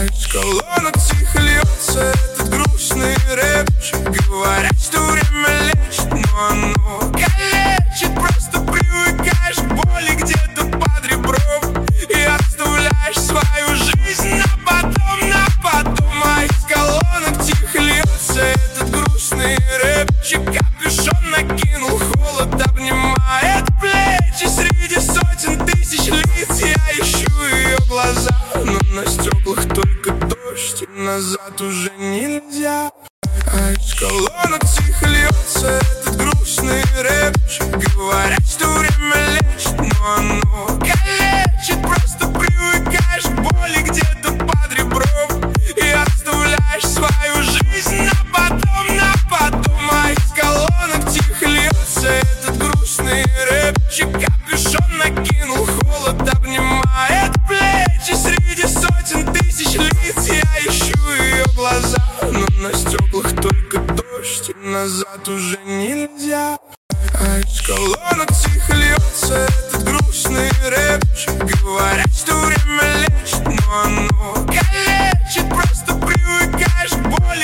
А из колонок тихо льется этот грустный рэпчик. Говорят, что время лечит, но оно калечит. Просто привыкаешь к боли где-то под ребром и оставляешь свою жизнь на потом. А из колонок тихо льется этот грустный рэпчик. Капюшон накинул, холод обнимает плечи. Среди сотен тысяч лиц я ищу ее глаза, но на стеклах только дождь, и назад уже нельзя. А из колонок тихо льется этот грустный рэпчик. Говорят, что время лечит, но оно калечит. Просто привыкаешь к боли где-то под ребром и оставляешь свою жизнь на потом. А из колонок тихо льется этот грустный рэпчик. Капюшон накинул, холод обнимает плечи. Среди сотен тысяч лиц я ищу ее глаза, но на стеклах только дождь, и назад уже нельзя. А из колонок тихо льется этот грустный рэпчик. Говорят, что время